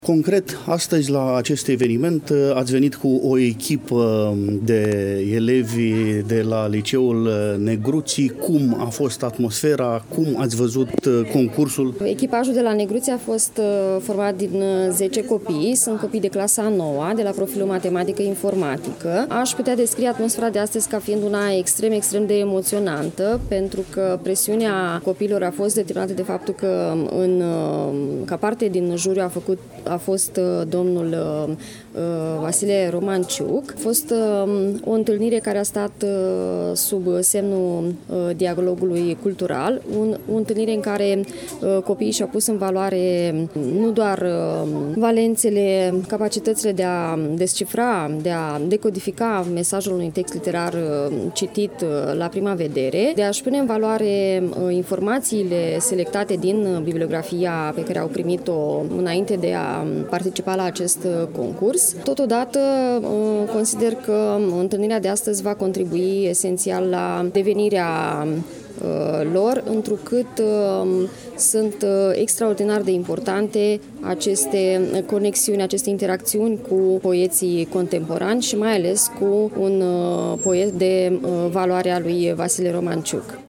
Concret, astăzi la acest eveniment ați venit cu o echipă de elevi de la Liceul Negruții. Cum a fost atmosfera? Cum ați văzut concursul? Echipajul de la Negruții a fost format din 10 copii. Sunt copii de clasa 9 de la profilul matematică-informatică. Aș putea descrie atmosfera de astăzi ca fiind una extrem de emoționantă, pentru că presiunea copiilor a fost determinată de faptul că ca parte din juriu a fost domnul Vasile Romanciuc. A fost o întâlnire care a stat sub semnul dialogului cultural, o întâlnire în care copiii și-au pus în valoare nu doar valențele, capacitățile de a descifra, de a decodifica mesajul unui text literar citit la prima vedere, de a-și pune în valoare informațiile selectate din bibliografia pe care au primit-o înainte de a participa la acest concurs. Totodată, consider că întâlnirea de astăzi va contribui esențial la devenirea lor, întrucât sunt extraordinar de importante aceste conexiuni, aceste interacțiuni cu poeții contemporani și mai ales cu un poet de valoarea lui Vasile Romanciuc.